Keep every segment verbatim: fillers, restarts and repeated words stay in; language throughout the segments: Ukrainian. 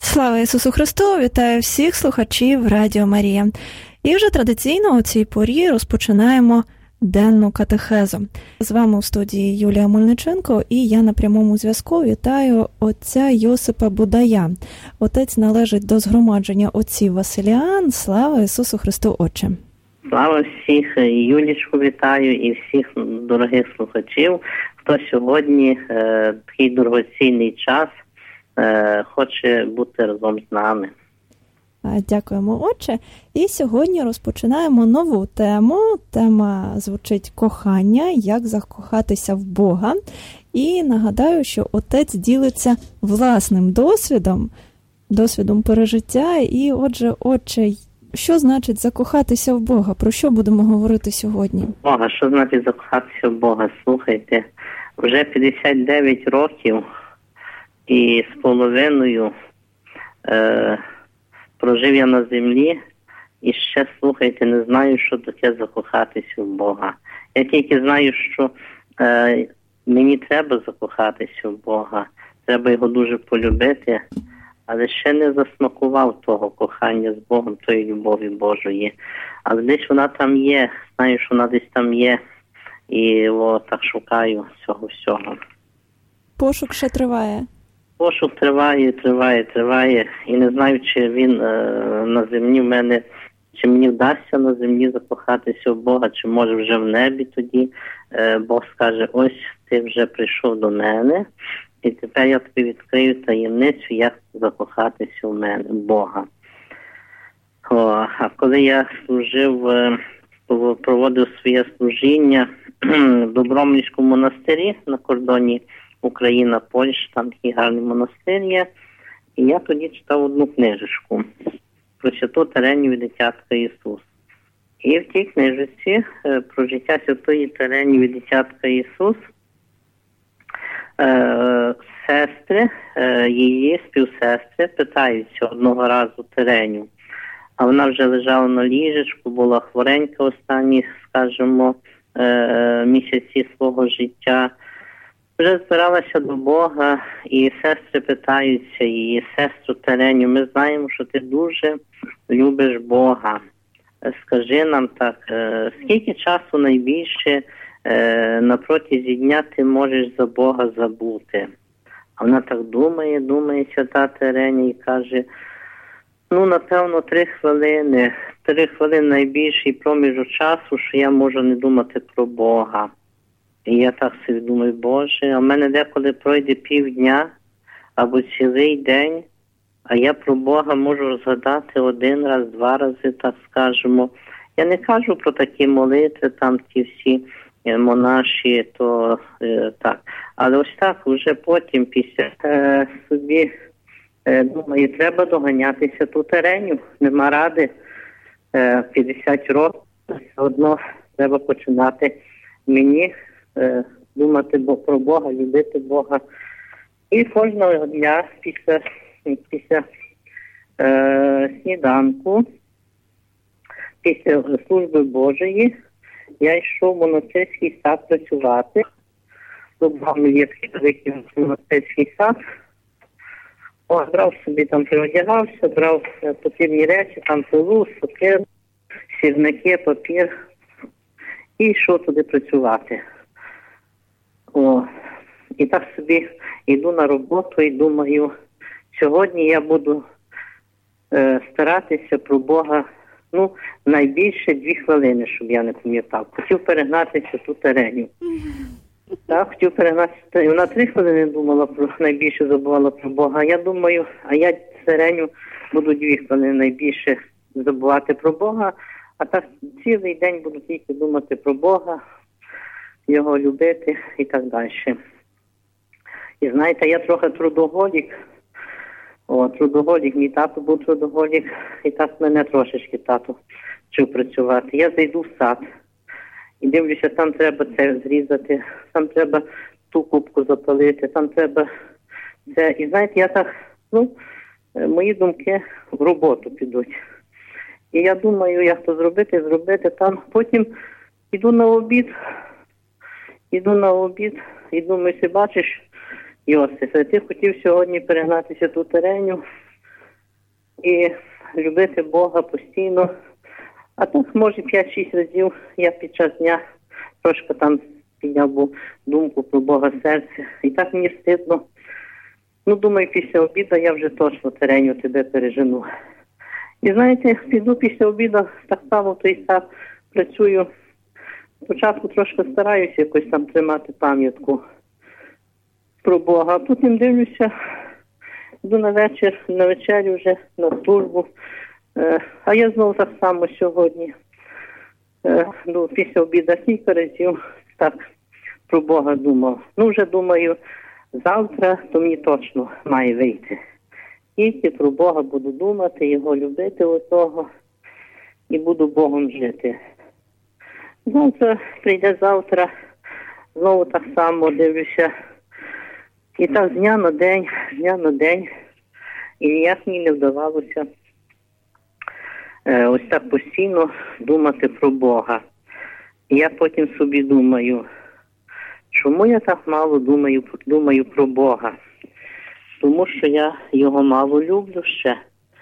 Слава Ісусу Христу! Вітаю всіх слухачів Радіо Марія. І вже традиційно у цій порі розпочинаємо денну катехезу. З вами у студії Юлія Мельниченко, і я на прямому зв'язку вітаю отця Йосипа Будая. Отець належить до згромадження отців Василіан. Слава Ісусу Христу, Отче! Слава всіх, Юлічку вітаю і всіх дорогих слухачів, хто сьогодні е, такий дорогоцінний час е, хоче бути разом з нами. Дякуємо, Отче. І сьогодні розпочинаємо нову тему. Тема звучить «Кохання. Як закохатися в Бога». І нагадаю, що отець ділиться власним досвідом, досвідом пережиття. І, отже, Отче, що значить закохатися в Бога? Про що будемо говорити сьогодні? Бога, що значить закохатися в Бога? Слухайте, вже п'ятдесят дев'ять років і з половиною е, прожив я на землі, і ще, слухайте, не знаю, що таке закохатися в Бога. Я тільки знаю, що е, мені треба закохатися в Бога, треба його дуже полюбити, але ще не засмакував того кохання з Богом, тої любові Божої. Але десь вона там є, знаю, що вона десь там є, і о, так шукаю цього всього. Пошук ще триває? Пошук триває, триває, триває, і не знаю, чи він е, на землі в мене, чи мені вдасться на землі закохатися в Бога, чи може вже в небі тоді е, Бог скаже, ось ти вже прийшов до мене, і тепер я тобі відкрию таємницю, як закохатися в мене, в Бога. О, а коли я служив, проводив своє служіння в Добромлівському монастирі на кордоні Україна-Польща, там такий гарний монастир є, і я тоді читав одну книжечку про святу Теренію дитятка Ісус. І в тій книжці про життя святої Теренії дитятка Ісус Е, сестри, е, її співсестри питаються одного разу Тереню, а вона вже лежала на ліжечку, була хворенька останні, скажімо, е, місяці свого життя, вже збиралася до Бога, і сестри питаються її, сестру Тереню, ми знаємо, що ти дуже любиш Бога. Скажи нам так, е, скільки часу найбільше на протязі дня ти можеш за Бога забути? А вона так думає, думає, свята Теренія, і каже, ну, напевно, три хвилини. Три хвилини найбільший проміжок часу, що я можу не думати про Бога. І я так собі думаю, Боже, а в мене деколи пройде півдня або цілий день, а я про Бога можу згадати один раз, два рази, так скажемо. Я не кажу про такі молитви, там ті всі монаші, то е, так. Але ось так, вже потім, після е, собі, е, думаю, треба доганятися ту Тереню, нема ради, е, п'ятдесят років, все одно треба починати мені е, думати про Бога, любити Бога. І кожного дня після, після е, сніданку, після служби Божої, я йшов в монастирський сад працювати. Добавно є такий великий монастирський сад. О, брав собі там, переодягався, брав потрібні речі, там пилу, сокир, сірники, папір. І йшов туди працювати. О, і так собі йду на роботу і думаю, сьогодні я буду е, старатися про Бога, ну, найбільше дві хвилини, щоб я не пам'ятав. Хотів перегнатися ту Тереню. Так, хотів перегнатися. Вона три хвилини думала, про найбільше забувала про Бога. Я думаю, а я Тереню буду дві хвилини найбільше забувати про Бога, а так цілий день буду тільки думати про Бога, його любити і так далі. І знаєте, я трохи трудоголік. О, трудоголік, мій тато був трудоголік, і так мене трошечки тато вчив працювати. Я зайду в сад і дивлюся, там треба це зрізати, там треба ту кубку запалити, там треба це. І знаєте, я так, ну, мої думки в роботу підуть. І я думаю, як то зробити, зробити там. Потім йду на обід, йду на обід і думаю, ти бачиш, Йосифе, ти хотів сьогодні перегнатися ту Тереню, і любити Бога постійно. А так, може, п'ять-шість разів я під час дня трошки там підняв був думку про Бога серця. І так мені стидно. Ну, думаю, після обіду я вже точно Тереню тебе пережену. І знаєте, піду після обіду, так само в той час працюю. Спочатку трошки стараюся якось там тримати пам'ятку про Бога. А потім дивлюся, йду на вечір, на вечерю вже, на службу. Е, а я знову так само сьогодні. Е, ну, після обіду кілька разів так про Бога думав. Ну, вже думаю, завтра то мені точно має вийти. Тільки про Бога буду думати, його любити отого і буду Богом жити. Завтра, прийде завтра, знову так само дивлюся. І так з дня на день, з дня на день, і ніяк мені не вдавалося е, ось так постійно думати про Бога. І я потім собі думаю, чому я так мало думаю, думаю про Бога? Тому що я його мало люблю ще.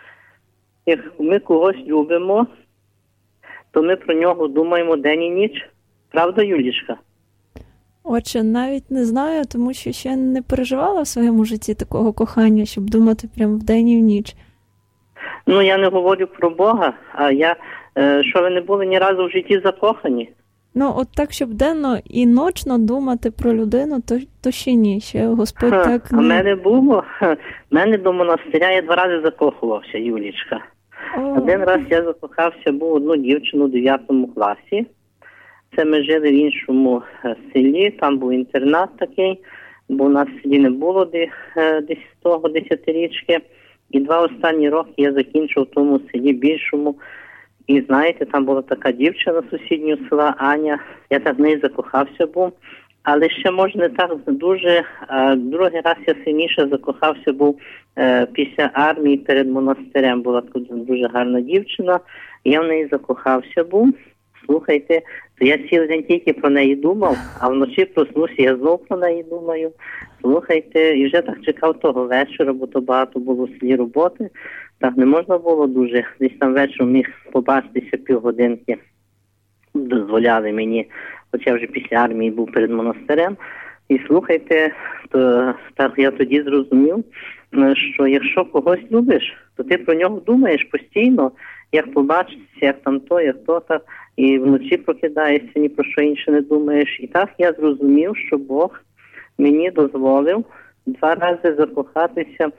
Як ми когось любимо, то ми про нього думаємо день і ніч. Правда, Юлічка? Отже, навіть не знаю, тому що ще не переживала в своєму житті такого кохання, щоб думати прямо вдень і в ніч. Ну, я не говорю про Бога, а я, е, що ви не були ні разу в житті закохані? Ну, от так, щоб денно і ночно думати про людину, то, то ще ні, ще Господь Ха, так... А не... в мене було, в мене до монастиря я два рази закохувався, Юлічка. О. Один раз я закохався, був одну дівчину у дев'ятому класі. Це ми жили в іншому селі, там був інтернат такий, бо у нас в селі не було десь того десятирічки. І два останні роки я закінчив в тому селі більшому. І знаєте, там була така дівчина з сусіднього села Аня, я так в неї закохався був. Але ще, може, не так дуже, а другий раз я сильніше закохався був е, після армії перед монастирем. Була дуже гарна дівчина, я в неї закохався був. Слухайте, то я цілий день тільки про неї думав, а вночі проснувся, я знов про неї думаю. Слухайте, і вже так чекав того вечора, бо то багато було в селі роботи. Так не можна було дуже. Десь там вечором міг побачитися півгодинки. Дозволяли мені, хоча вже після армії був перед монастирем. І слухайте, то так я тоді зрозумів, що якщо когось любиш, то ти про нього думаєш постійно, як побачитися, як там то, як то так, і вночі прокидаєшся, ні про що інше не думаєш. І так я зрозумів, що Бог мені дозволив два рази закохатися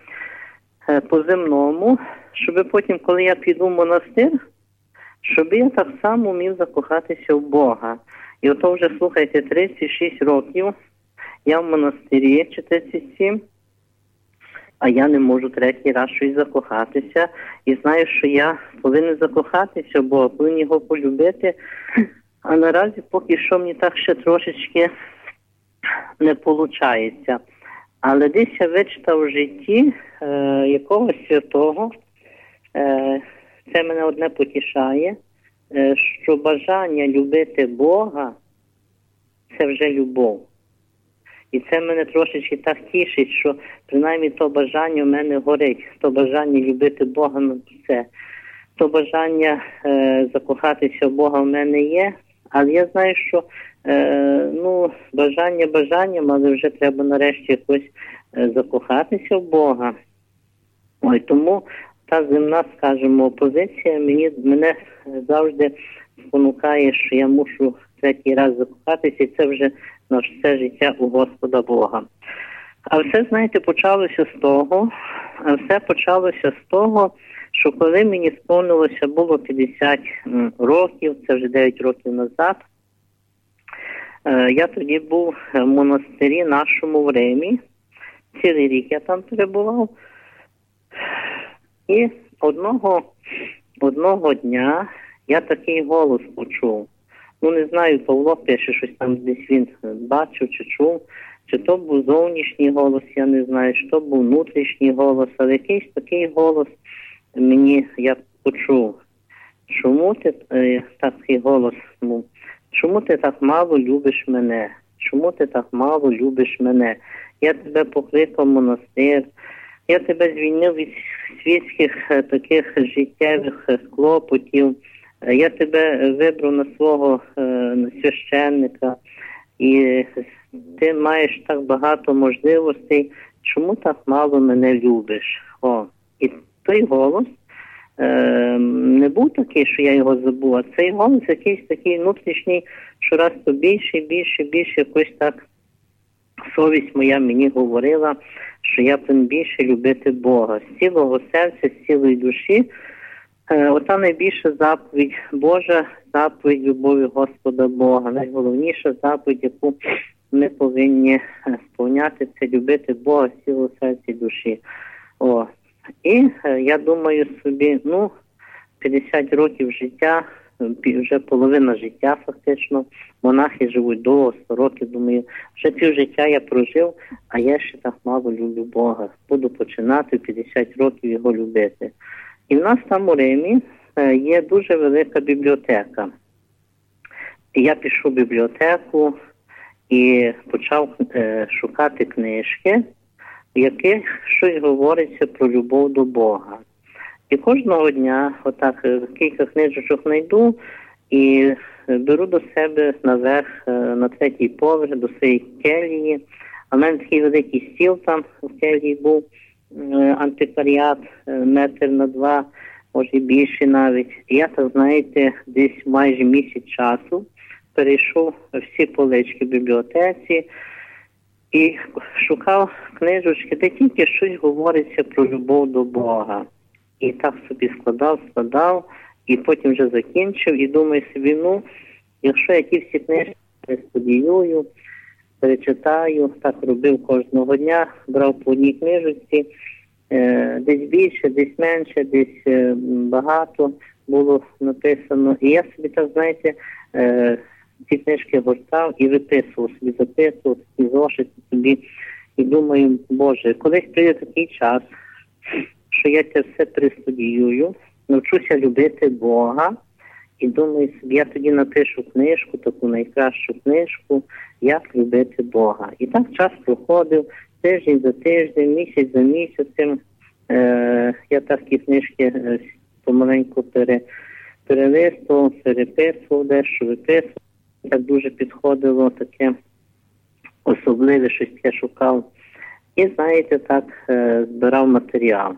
по-земному, щоб потім, коли я піду в монастир, щоб я так само міг закохатися в Бога. І ото вже, слухайте, тридцять шість років я в монастирі, чи тридцять сім, а я не можу третій раз щось закохатися. І знаю, що я повинен закохатися в Бога, повинен його полюбити. А наразі поки що мені так ще трошечки не виходить. Але десь я вичитав в житті е, якогось святого, е, це мене одне потішає, е, що бажання любити Бога – це вже любов. І це мене трошечки так тішить, що принаймні то бажання в мене горить, то бажання любити Бога на все, то бажання е, закохатися в Бога в мене є, але я знаю, що е, ну, бажання бажанням, але вже треба нарешті якось е, закохатися в Бога. Ой, тому та земна, скажімо, позиція мені, мене завжди спонукає, що я мушу третій раз закохатися, і це вже на все життя у Господа Бога. А все, знаєте, почалося з того, а все почалося з того, що коли мені сповнилося було п'ятдесят років, це вже дев'ять років назад, я тоді був в монастирі нашому в Римі, цілий рік я там перебував, і одного, одного дня я такий голос почув. Ну, не знаю, Павло пише, щось там десь він бачив чи чув, чи то був зовнішній голос, я не знаю, чи то був внутрішній голос, але якийсь такий голос мені я почув. Чому ти, е, такий голос був, чому ти так мало любиш мене? Чому ти так мало любиш мене? Я тебе покликав в монастир, я тебе звільнив від світських таких життєвих клопотів, я тебе вибрав на свого на священника, і ти маєш так багато можливостей, чому так мало мене любиш? О, і той голос е, не був такий, що я його забув, а цей голос якийсь такий внутрішній, що раз то більше, більше, більше, якось так совість моя мені говорила, що я повинен більше любити Бога. З цілого серця, з цілої душі. Е, ота найбільша заповідь Божа, заповідь любові Господа Бога. Найголовніша заповідь, яку ми повинні сповняти, це любити Бога з цілого серця і душі. О. І е, я думаю собі, ну, п'ятдесят років життя, вже половина життя фактично, монахи живуть довго, сто років, думаю, вже пів життя я прожив, а я ще так мало люблю Бога. Буду починати в п'ятдесят років його любити. І в нас там у Римі є дуже велика бібліотека. І я пішов в бібліотеку і почав е, шукати книжки, в яких щось говориться про любов до Бога. І кожного дня отак кілька книжечок знайду і беру до себе наверх, на третій поверх, до своєї келії. А в мене такий великий стіл там в келії був, антикваріат, метр на два, може і більше навіть. І я, так знаєте, десь майже місяць часу перейшов всі полички в бібліотеці і шукав книжечки, де тільки щось говориться про любов до Бога. І так собі складав, складав, і потім вже закінчив, і думаю собі, ну, якщо я ті всі книжки перестудіюю, перечитаю, так робив кожного дня, брав по одній книжці, е, десь більше, десь менше, десь е, багато було написано. І я собі, так знаєте, е, ці книжки гортав і виписував собі, записував, такі зошити собі, і думаю, Боже, колись прийде такий час, що я це все перестудіюю, навчуся любити Бога, і думаю, я тоді напишу книжку, таку найкращу книжку, як любити Бога. І так час проходив, тиждень за тиждень, місяць за місяцем. Е, я так ті книжки е, помаленьку пере, перелистував, переписував, дещо виписував. Так дуже підходило, таке особливе щось я шукав. І, знаєте, так е, збирав матеріал.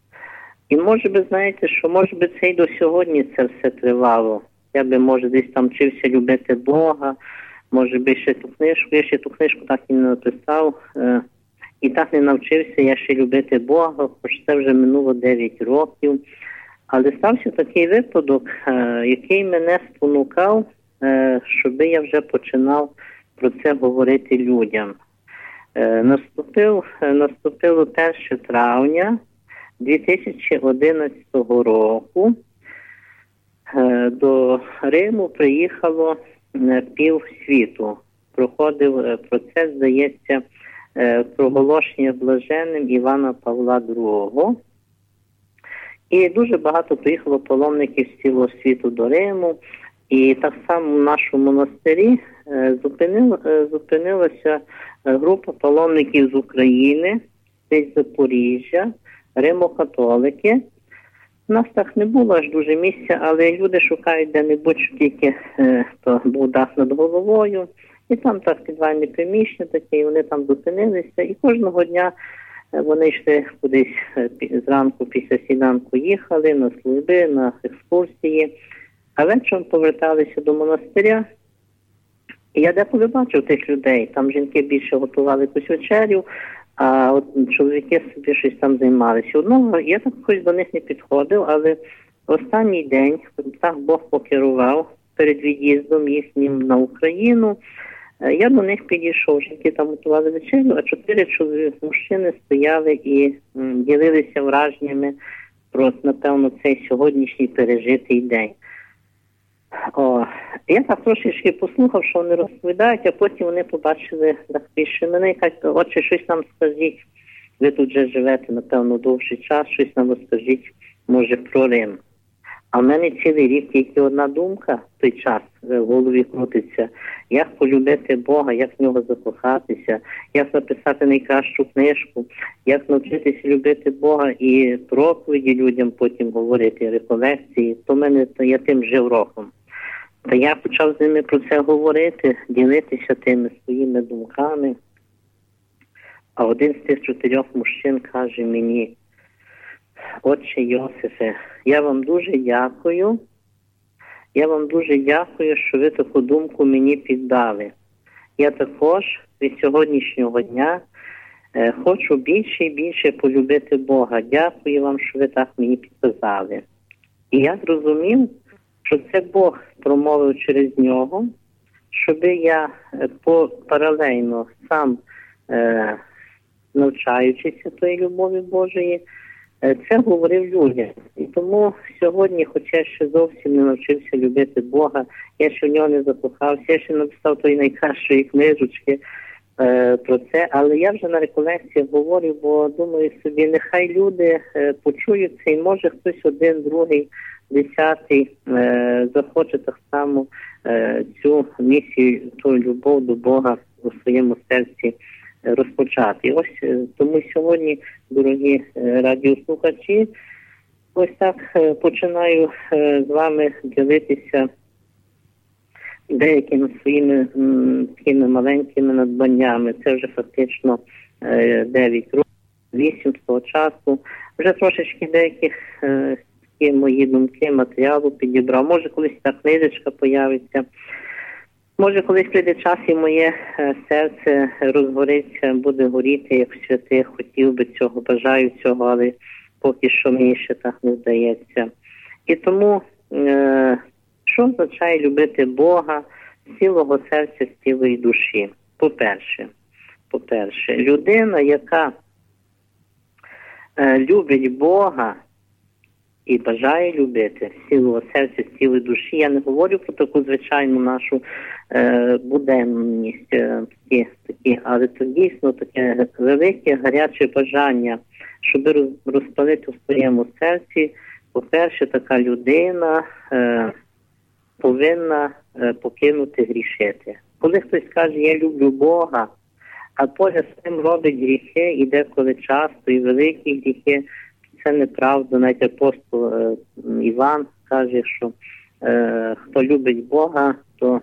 І може би, знаєте, що може би це й до сьогодні це все тривало. Я би, може, десь там вчився любити Бога, може би ще ту книжку, я ще ту книжку так і не написав. Е, і так не навчився я ще любити Бога, хоч це вже минуло дев'ять років. Але стався такий випадок, е, який мене спонукав, е, щоб я вже починав про це говорити людям. Е, наступив, е, наступило перше травня дві тисячі одинадцятого року. Е, до Риму приїхало е, пів світу. Проходив е, процес, здається, е, проголошення блаженним Івана Павла другого. І дуже багато приїхало паломників з цілого світу до Риму. І так само в нашому монастирі е, зупинила, е, зупинилася група паломників з України, десь з Запоріжжя, римокатолики. У нас так не було аж дуже місця, але люди шукають де-небудь, що тільки е, то був дах над головою. І там так підвальне приміщення таке, і вони там зупинилися. І кожного дня вони йшли кудись зранку після сніданку їхали на служби, на екскурсії. А вечором поверталися до монастиря. І я деколи бачив тих людей. Там жінки більше готували якусь вечерю, а от чоловіки собі щось там займалися. Одного я так хоч до них не підходив, але останній день так Бог покерував перед від'їздом їхнім на Україну. Я до них підійшов, жінки там готували вечерю, а чотири чоловіки, мужчини стояли і м, ділилися враженнями про, напевно, цей сьогоднішній пережитий день. О, я так трошечки послухав, що вони розповідають, а потім вони побачили так більше мене і кажуть, отче, щось нам скажіть, ви тут вже живете, напевно, довший час, щось нам розкажіть, може, про Рим. А в мене цілий рік тільки одна думка в той час в голові крутиться. Як полюбити Бога, як в нього закохатися, як написати найкращу книжку, як навчитися любити Бога і проповіді людям потім говорити, реколекції. То в мене то я тим жив роком. Та я почав з ними про це говорити, ділитися тими своїми думками. А один з тих чотирьох мужчин каже мені: «Отче Йосифе, я вам дуже дякую, я вам дуже дякую, що ви таку думку мені піддали. Я також від сьогоднішнього дня е, хочу більше і більше полюбити Бога. Дякую вам, що ви так мені підказали». І я зрозумів, що це Бог промовив через нього, щоб я е, по паралельно сам, е, навчаючися тої любові Божої, це говорив людям. І тому сьогодні, хоча я ще зовсім не навчився любити Бога, я ще в нього не закохався, я ще написав тої найкращої книжечки е, про це, але я вже на реколекціях говорю, бо думаю собі, нехай люди е, почують це, і може хтось один, другий, десятий е, захоче так само е, цю місію, ту любов до Бога у своєму серці розпочати. І ось тому сьогодні, дорогі радіослухачі, ось так починаю з вами ділитися деякими своїми м, такими маленькими надбаннями. Це вже фактично дев'ять років, вісім з того часу. Вже трошечки деяких е, такі мої думки, матеріалу підібрав. Може, колись та книжечка появиться. Може, колись прийде час і моє серце розгориться, буде горіти, як в святих. Хотів би цього, бажаю цього, але поки що мені ще так не здається. І тому, е- що означає любити Бога з цілого серця, з цілої душі? По-перше, по-перше, людина, яка е- любить Бога і бажає любити з цілого серця, з цілої душі. Я не говорю про таку звичайну нашу е, буденність, е, такі, такі, але це дійсно таке велике, гаряче бажання, щоб роз, розпалити в своєму серці. По-перше, така людина е, повинна е, покинути грішити. Коли хтось каже, я люблю Бога, а поряд з тим робить гріхи, і деколи часто, і великі гріхи, це неправда. Навіть апостол е, Іван каже, що е, хто любить Бога, то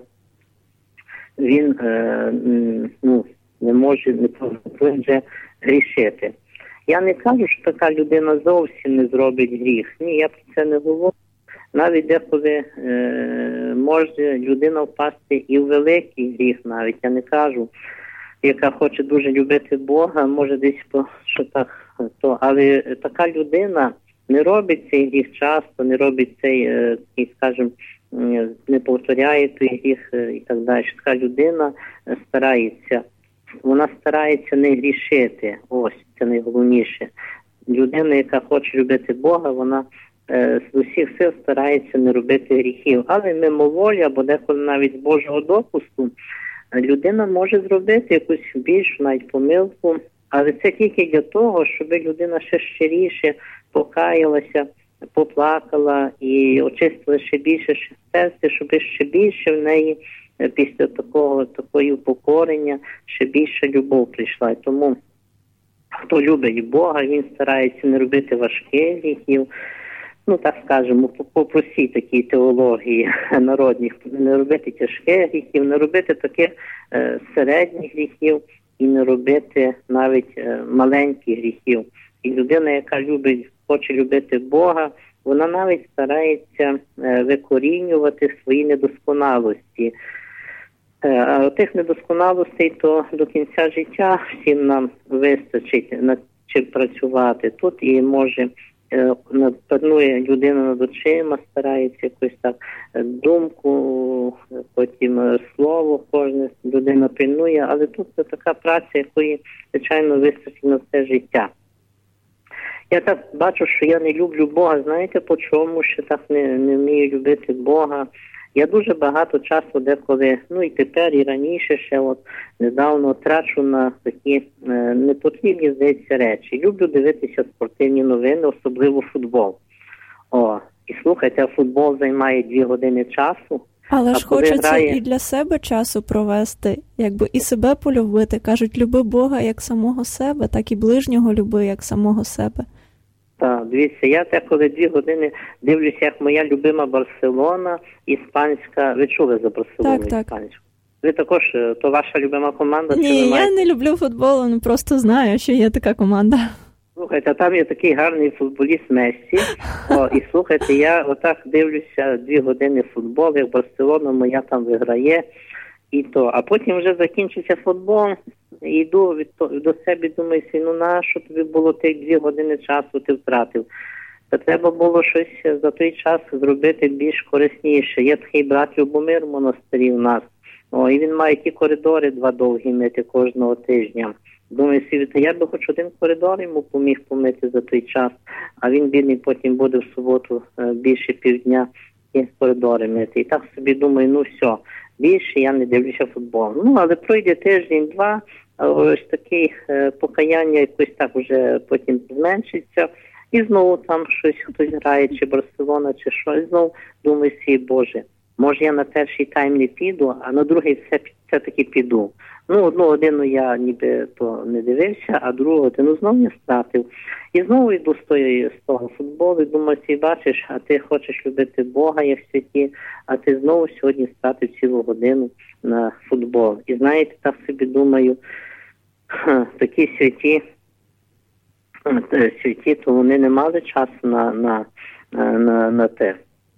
він е, ну, не може, не повинен вже грішити. Я не кажу, що така людина зовсім не зробить гріх. Ні, я про це не говорю. Навіть деколи е, може людина впасти і в великий гріх навіть, я не кажу, яка хоче дуже любити Бога, може десь по, що так, то, але така людина не робить цей гріх часто, не робить цей, е, скажімо, не повторяє той гріх е, і так далі. Така людина старається, вона старається не грішити, ось, це найголовніше. Людина, яка хоче любити Бога, вона е, з усіх сил старається не робити гріхів, але мимоволі, або деколи навіть з Божого допуску, людина може зробити якусь більшу навіть помилку, але це тільки для того, щоб людина ще щиріше покаялася, поплакала і очистила ще більше серце, щоб ще більше в неї після такого такої упокорення ще більше любов прийшла. І тому хто любить Бога, він старається не робити важких гріхів, ну, так скажемо, по, по простій такій теології народніх, не робити тяжких гріхів, не робити таких е, середніх гріхів і не робити навіть е, маленьких гріхів. І людина, яка любить, хоче любити Бога, вона навіть старається е, викорінювати свої недосконалості. Е, а тих недосконалостей то до кінця життя всім нам вистачить над чим працювати. Тут і може панує людина над очима, старається якусь так думку, потім слово кожна людина пильнує, але тут це така праця, якої, звичайно, вистачить на все життя. Я так бачу, що я не люблю Бога, знаєте по чому, що так не, не вмію любити Бога. Я дуже багато часу деколи, ну і тепер, і раніше ще, от недавно трачу на такі е, непотрібні, здається, речі. Люблю дивитися спортивні новини, особливо футбол. О, І слухайте, футбол займає дві години часу. Але ж хочеться грає... і для себе часу провести, якби і себе полюбити. Кажуть, люби Бога як самого себе, так і ближнього люби як самого себе. Так, дивіться, я те, коли дві години дивлюся, як моя любима Барселона, іспанська. Ви чули за Барселону так, так. іспанську? Ви також, то ваша любима команда? Ні, чи я не люблю футбол, але просто знаю, що є така команда. Слухайте, там є такий гарний футболіст Мессі. О, і слухайте, я отак дивлюся дві години футбол, як Барселона моя там виграє. І то. А потім вже закінчиться футбол, і йду від, до себе, думаю, ну нащо тобі було тих дві години часу ти втратив? Та треба було щось за той час зробити більш корисніше. Є такий брат Любомир в монастирі у нас. О, і він має ті коридори два довгі мити кожного тижня. Думаю, світ, я би хоч один коридор йому поміг помити за той час, а він, бідний, потім буде в суботу більше півдня ті коридори мити. І так собі думаю, ну все, більше я не дивлюся футбол. Ну, але пройде тиждень-два, ось таке покаяння якось так вже потім зменшиться, і знову там щось хтось грає, чи Барселона, чи що, і знову думаю, свій Боже, може я на перший тайм не піду, а на другий все, все-таки піду. Ну, одну годину я ніби то не дивився, а другу годину знову не стратив. І знову йду з, тої, з того футболу, і думаю, ти бачиш, а ти хочеш любити Бога, як святі, а ти знову сьогодні стратив цілу годину на футбол. І знаєте, так собі думаю, такі святі, святі, то вони не мали часу на, на, на, на те,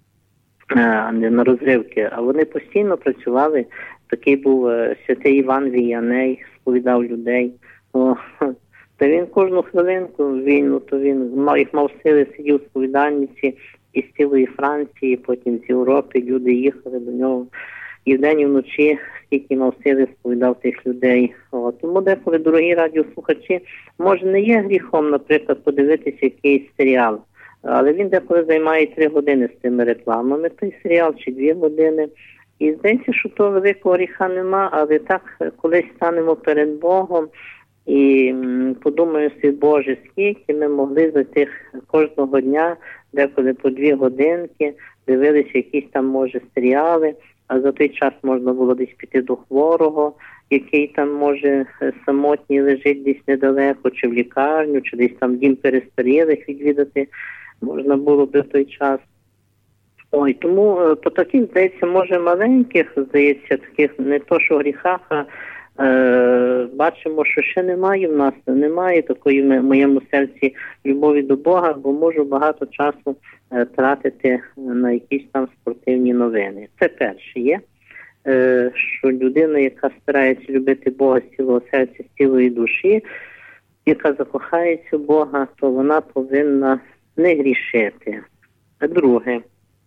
на розривки, а вони постійно працювали. Такий був святий Іван Віяней, сповідав людей. О, та він кожну хвилинку війну, то він мав, їх мав сили, сидів у сповідальниці із цілої Франції, потім з Європи, люди їхали до нього. І вдень і вночі, скільки мав сили, сповідав тих людей. О, тому деколи, дорогі радіослухачі, може не є гріхом, наприклад, подивитися якийсь серіал, але він деколи займає три години з тими рекламами, той серіал, чи дві години. І здається, що того великого гріха нема, але так колись станемо перед Богом і подумаємо собі, Боже, скільки ми могли за тих кожного дня, деколи по дві годинки, дивилися якісь там, може, серіали, а за той час можна було десь піти до хворого, який там, може, самотній лежить десь недалеко, чи в лікарню, чи десь там дім перестарілих відвідати можна було би в той час. Ой, тому по таких, здається, може маленьких, здається, таких не то, що гріхах, а е, бачимо, що ще немає в нас, немає такої в моєму серці любові до Бога, бо можу багато часу е, тратити на якісь там спортивні новини. Це перше є, е, що людина, яка старається любити Бога з цілого серця, з цілої душі, яка закохається в Бога, то вона повинна не грішити. А друге,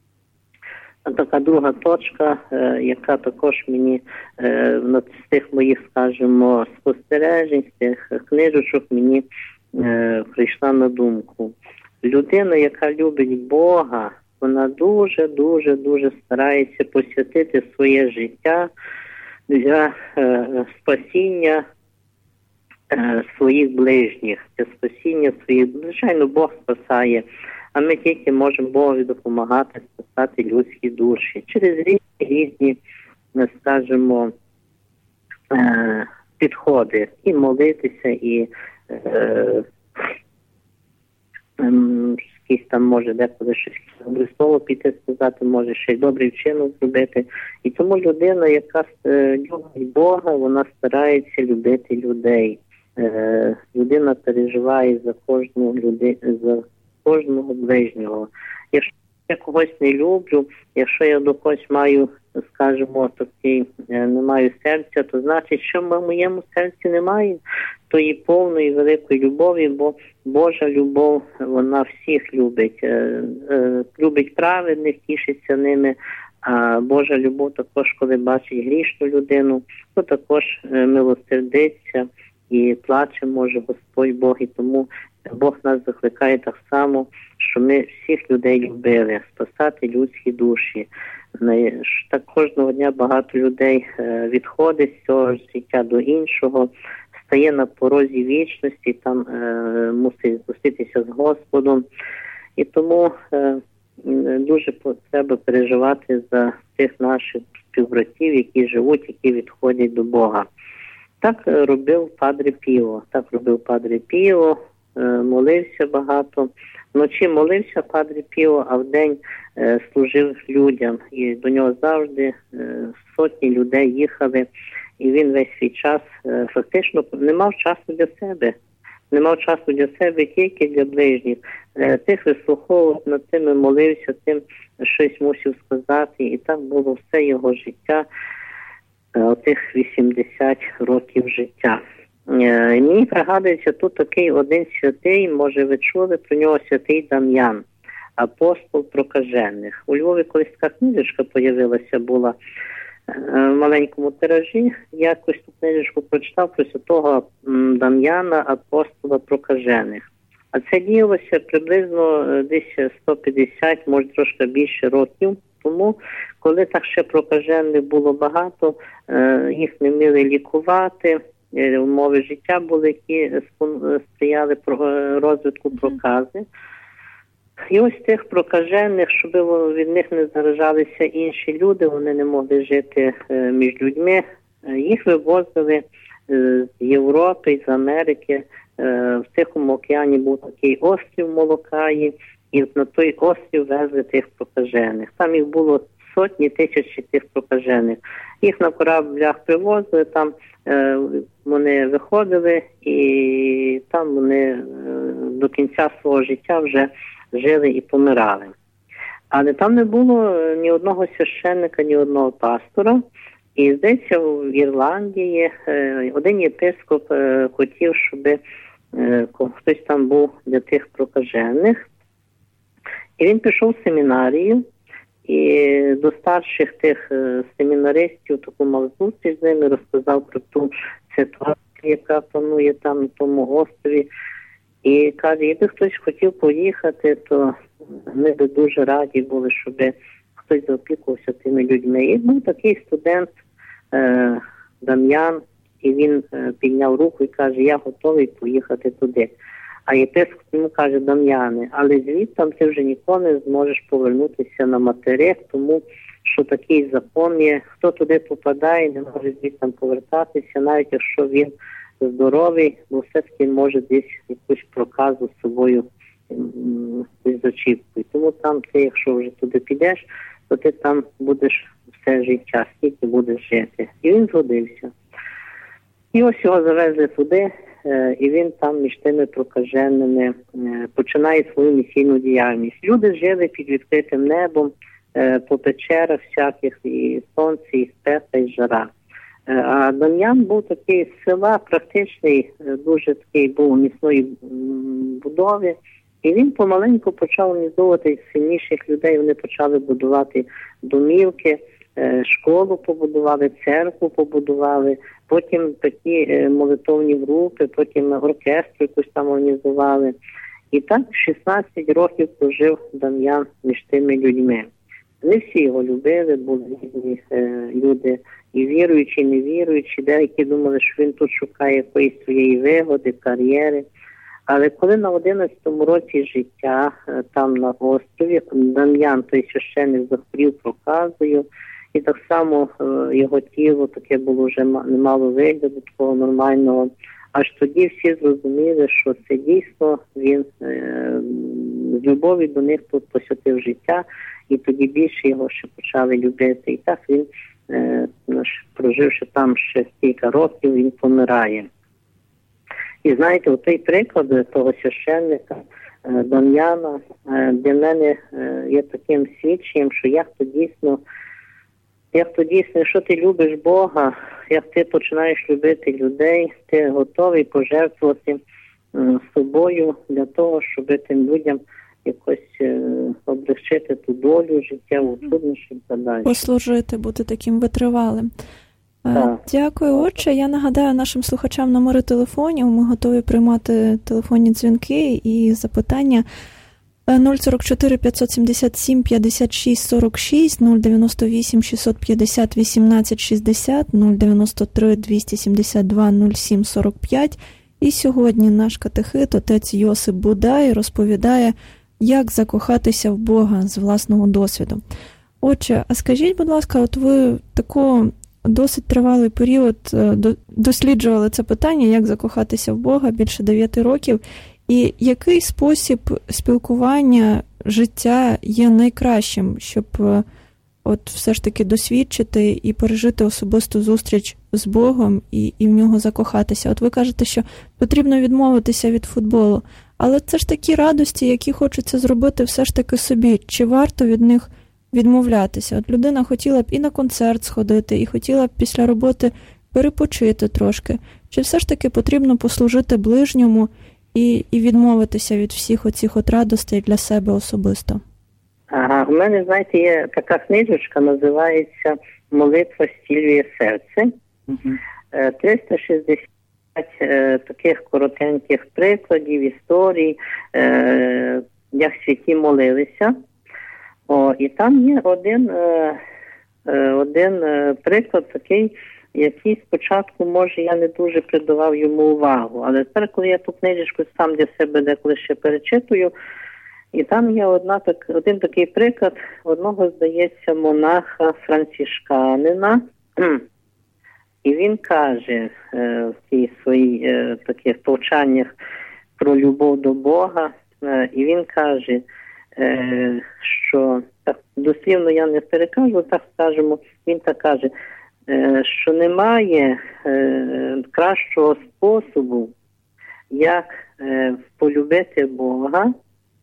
така друга точка, е, яка також мені е, з тих моїх, скажімо, спостережень, з тих книжечок мені е, прийшла на думку. Людина, яка любить Бога, вона дуже-дуже-дуже старається посвятити своє життя для е, спасіння е, своїх ближніх, для спасіння своїх, звичайно, Бог спасає, а ми тільки можемо Богові допомагати спасати людські душі через різні, різні, скажімо, підходи. І молитися, і е, якийсь там може деколи щось добре слово піти сказати, може ще й добрий вчинок зробити. І тому людина, яка любить Бога, вона старається любити людей. Е, людина переживає за кожну людину, за кожного ближнього. Якщо я когось не люблю, якщо я до когось маю, скажімо, такий, не маю серця, то значить, що в моєму серці немає тої повної великої любові, бо Божа любов, вона всіх любить. Любить праведних, тішиться ними, а Божа любов також, коли бачить грішну людину, то також милосердиться і плаче, може, Господь Бог, і тому Бог нас закликає так само, що ми всіх людей любили, спасати людські душі. Так кожного дня багато людей відходить з цього життя до іншого, стає на порозі вічності, там е, мусить зустрітися з Господом. І тому е, дуже треба переживати за тих наших співбратів, які живуть, які відходять до Бога. Так робив Падре Піо. Так робив Падре Піо, молився багато. Вночі молився Падре Піо, а вдень служив людям. І до нього завжди сотні людей їхали. І він весь свій час фактично не мав часу для себе. Не мав часу для себе, тільки для ближніх. Тих вислуховував, над тими молився, тим щось мусив сказати. І так було все його життя, отих вісімдесят років життя. Мені пригадується, тут такий один святий, може ви чули про нього, святий Дам'ян, апостол прокажених. У Львові колись така книжечка появилася, була в маленькому тиражі. Я якось ту книжечку прочитав про святого Дам'яна, апостола прокажених. А це діялося приблизно десь сто п'ятдесят, може трошки більше років тому, коли так ще прокажених було багато, їх не вміли лікувати, умови життя були, які сприяли розвитку прокази. І ось тих прокажених, щоб від них не заражалися інші люди, вони не могли жити між людьми, їх вивозили з Європи, з Америки. В Тихому океані був такий острів Молокаї, і на той острів везли тих прокажених. Там їх було сотні тисяч тих прокажених. Їх на кораблях привозили, там е, вони виходили, і там вони е, до кінця свого життя вже жили і помирали. Але там не було ні одного священника, ні одного пастора. І, здається, в Ірландії е, один єпископ е, хотів, щоб е, хтось там був для тих прокажених. І він пішов в семінарію, і до старших тих е, семінаристів таку мав зустріч з ними, розказав про ту ситуацію, яка панує там на тому острові. І каже, якби хтось хотів поїхати, то ми б дуже раді були, щоб хтось заопікувався тими людьми. І був такий студент е, Дам'ян, і він е, підняв руку і каже, я готовий поїхати туди. А єпископ йому каже, Дам'яне, але звідти ти вже ніколи не зможеш повернутися на материк, тому що такий закон є, хто туди попадає, не може звідти повертатися, навіть якщо він здоровий, бо все-таки може десь якусь проказу з собою з очівкою. Тому там ти, якщо вже туди підеш, то ти там будеш все життя, скільки будеш жити. І він згодився. І ось його завезли туди, і він там між тими прокаженими починає свою місійну діяльність. Люди жили під відкритим небом, по печерах всяких, і сонце, і спека, і жара. А Дам'ян був такий з села, практичний, дуже такий був міцної будови. І він помаленьку почав організовувати сильніших людей, вони почали будувати домівки, школу побудували, церкву побудували, потім такі молитовні групи, потім оркестр якусь там організували. І так шістнадцять років прожив Дам'ян між тими людьми. Не всі його любили, були різні люди, і віруючі, і невіруючі, деякі думали, що він тут шукає якоїсь своєї вигоди, кар'єри. Але коли на одинадцятому році життя, там на острові, Дам'ян, той священник, захворів проказою, і так само його тіло таке було вже немало вигляду, такого нормального. Аж тоді всі зрозуміли, що це дійсно він е, з любові до них тут посвятив життя, і тоді більше його ще почали любити. І так він, е, проживши там ще кілька років, він помирає. І знаєте, оцей приклад того священника е, Дам'яна е, для мене е, є таким свідченням, що як то дійсно Як то дійсно, якщо ти любиш Бога, як ти починаєш любити людей, ти готовий пожертвувати е, собою для того, щоб тим людям якось е, облегчити ту долю, життєву труднощі і так далі. Послужити, бути таким витривалим. Так. Дякую, отче. Я нагадаю нашим слухачам номери телефонів. Ми готові приймати телефонні дзвінки і запитання. нуль сорок чотири п'ятсот сімдесят сім п'ятдесят шість сорок шість, нуль дев'яносто вісім шістсот п'ятдесят вісімнадцять шістдесят, нуль дев'яносто три двісті сімдесят два нуль сім сорок п'ять. І сьогодні наш катехит, отець Йосип Будай, розповідає як закохатися в Бога з власного досвіду. Отже, а скажіть, будь ласка, от ви таку досить тривалий період досліджували це питання, як закохатися в Бога, більше дев'яти років, і який спосіб спілкування, життя є найкращим, щоб от все ж таки досвідчити і пережити особисту зустріч з Богом і, і в нього закохатися? От ви кажете, що потрібно відмовитися від футболу, але це ж такі радості, які хочеться зробити все ж таки собі. Чи варто від них відмовлятися? От людина хотіла б і на концерт сходити, і хотіла б після роботи перепочити трошки. Чи все ж таки потрібно послужити ближньому і, і відмовитися від всіх оцих от радостей для себе особисто? Ага, у мене, знаєте, є така книжечка, називається «Молитва зцілює серце». Uh-huh. триста шістдесят е, таких коротеньких прикладів, історій, е, як святі молилися. О, і там є один, е, один е, приклад такий, який спочатку, може, я не дуже придавав йому увагу. Але тепер, коли я ту книжечку сам для себе деколи ще перечитую, і там є одна, так, один такий приклад одного, здається, монаха францишканина. І він каже е, в тій своїй е, таких повчаннях про любов до Бога, е, і він каже, е, що, так дослівно я не перекажу, так скажемо, він так каже, е, що немає е, кращого способу, як е, полюбити Бога,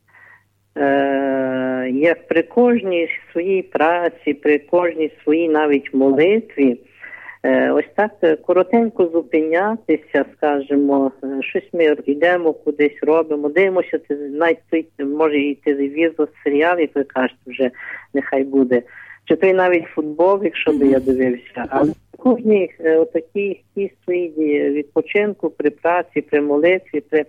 е, як при кожній своїй праці, при кожній своїй навіть молитві, ось так коротенько зупинятися, скажімо, щось ми йдемо кудись, робимо, дивимося, навіть той, може і телевізор, серіал, як ви кажете, вже нехай буде, чи той навіть футбол, якщо би я дивився, але кожній отакій свої відпочинку при праці, при молитві, при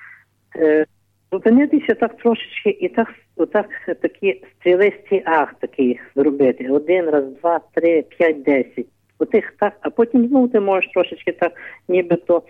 е, зупинитися так трошечки і так, отак такі стрілисті акт такий зробити, один, раз, два, три, п'ять, десять. Отих, так, а потім знову ти можеш трошечки так, нібито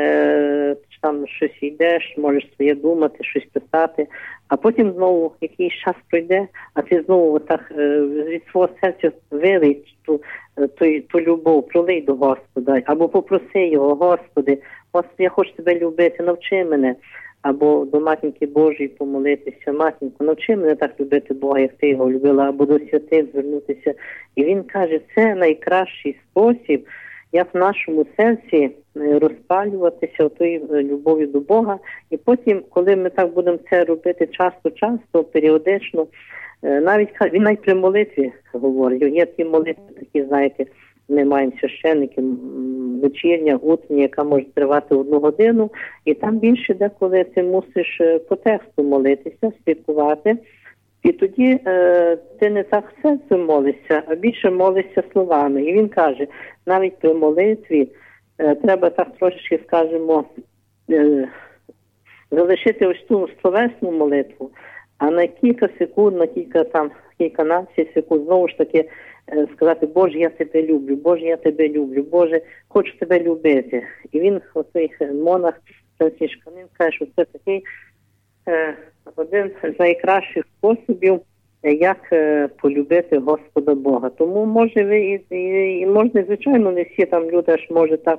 е, там щось йдеш, можеш своє думати, щось писати, а потім знову якийсь час пройде, а ти знову отак е, від свого серця вилий ту, ту, ту любов, пролий до Господа, або попроси його, Господи, Господи, я хочу тебе любити, навчи мене. Або до Матінки Божої помолитися, Матінко, навчи мене так любити Бога, як ти його любила, або до святих звернутися. І він каже, це найкращий спосіб, як в нашому серці розпалюватися тою любов'ю до Бога. І потім, коли ми так будемо це робити часто-часто, періодично, навіть він навіть при молитві говорить, є ті молитви такі, знаєте, ми маємо священники, вечірня, утрення, яка може тривати одну годину, і там більше деколи ти мусиш по тексту молитися, слідкувати, і тоді е, ти не так серцем молишся, а більше молишся словами. І він каже, навіть при молитві е, треба так трошечки, скажімо, е, залишити ось ту словесну молитву, а на кілька секунд, на кілька там, кільканадцять секунд, знову ж таки, сказати, Боже, я тебе люблю, Боже, я тебе люблю, Боже, хочу тебе любити. І він, оцей монах, францишканин, каже, що це такий е, один з найкращих способів, як е, полюбити Господа Бога. Тому, може, ви і, і, і можна, звичайно, не всі там люди аж може так,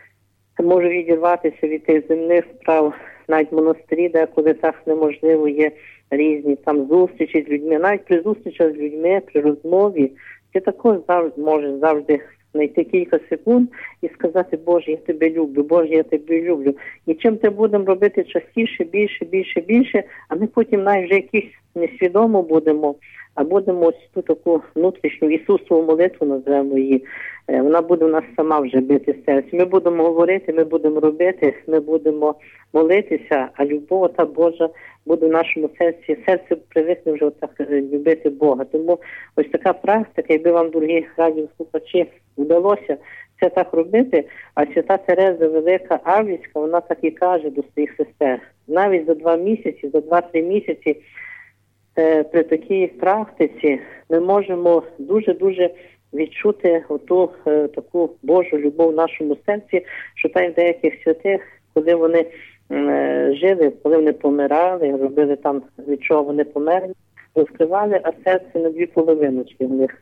може відірватися від тих земних справ, навіть в монастирі, де коли так неможливо, є різні там зустрічі з людьми, навіть при зустрічах з людьми, при розмові, ти також завжди можеш завжди знайти кілька секунд і сказати, Боже, я тебе люблю, Боже, я тебе люблю. І чим це будемо робити частіше, більше, більше, більше, а ми потім навіть вже якісь несвідомо будемо, а будемо ось ту таку внутрішню Ісусову молитву, називаємо її, вона буде у нас сама вже бити серце. Ми будемо говорити, ми будемо робити, ми будемо молитися, а любов та Божа буде в нашому серці. Серце привикне вже отак любити Бога. Тому ось така практика, якби вам, дорогі радіослухачі, вдалося це так робити, а свята Тереза Велика Авлійська, вона так і каже до своїх сестер. Навіть за два місяці, за два-три місяці е, при такій практиці ми можемо дуже-дуже відчути оту е, таку Божу любов в нашому серці, що так деяких святих, коли вони жили, коли вони помирали, робили там, від чого вони померли, розкривали, а серце на дві половиночки в них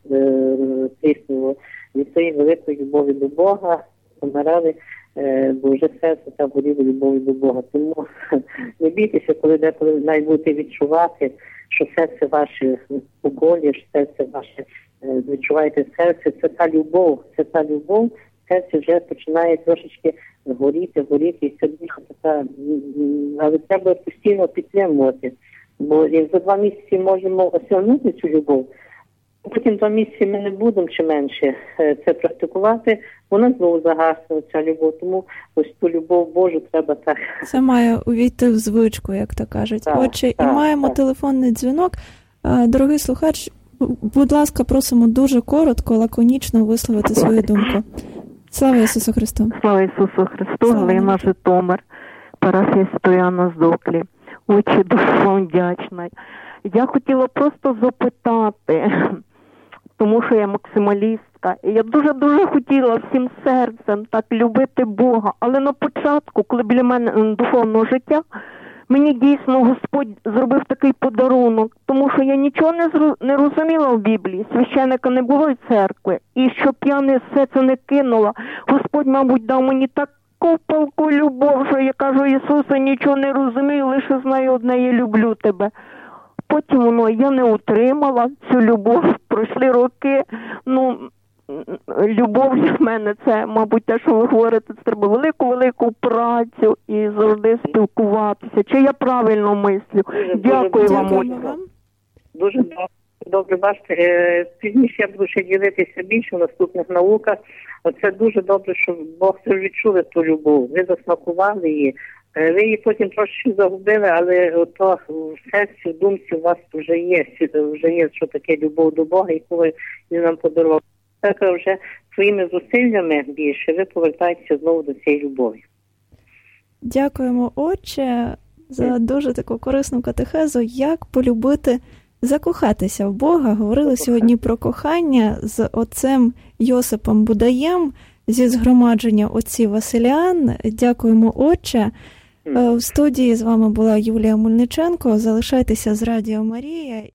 тиснуло від цієї великої любові до Бога, помирали, бо вже серце там горіло любові до Бога. Тому не бійтеся, коли деколи навіть будете відчувати, що серце ваше у болі, що серце ваше, відчуваєте серце, це та любов, це та любов, серце вже починає трошечки горіти, горіти, і це дуже така, але треба постійно підтримувати, бо як за два місяці можемо осягнути цю любов, потім два місяці ми не будемо чи менше це практикувати, вона знову загасне, ця любов, тому ось ту любов Божу треба так. Це має увійти в звичку, як то кажуть. Так, Отже, так, і маємо так. телефонний дзвінок. Дорогий слухач, будь ласка, просимо дуже коротко, лаконічно висловити свою думку. Слава Ісусу Христу! Слава Ісусу Христу! Галина, Житомир, парафія Стояна Зоклі. Отче, дуже вам вдячна. Я хотіла просто запитати, тому що я максималістка, і я дуже-дуже хотіла всім серцем так любити Бога, але на початку, коли біля мене духовного життя, мені дійсно Господь зробив такий подарунок, тому що я нічого не, зру... не розуміла в Біблії, священника не було в церкви, і щоб я не все це не кинула, Господь, мабуть, дав мені таку палку любов, що я кажу, Ісусе, нічого не розумію, лише знаю одне, я люблю тебе. Потім воно, я не утримала цю любов, пройшли роки, ну, любов для мене це, мабуть, те, що ви говорите, це треба велику-велику працю і завжди спілкуватися. Чи я правильно мислю? Дуже, Дякую дуже, вам. Дякуємо вам. Дуже добре. Добре, бачите, пізніше я буду ще ділитися більше в наступних науках. Оце дуже добре, що Бог це відчули ту любов. Ви засмакували її. Ви її потім трошки загубили, але ото в серці, в думці у вас вже є, вже є, що таке любов до Бога, яку він нам подарував. Так вже своїми зусиллями більше ви повертаєтеся знову до цієї любові. Дякуємо, Отче, за дуже таку корисну катехезу, як полюбити, закохатися в Бога. Говорили сьогодні про кохання з отцем Йосипом Будаєм зі згромадження отців Василіан. Дякуємо, Отче. В студії з вами була Юлія Мельниченко. Залишайтеся з Радіо Марія.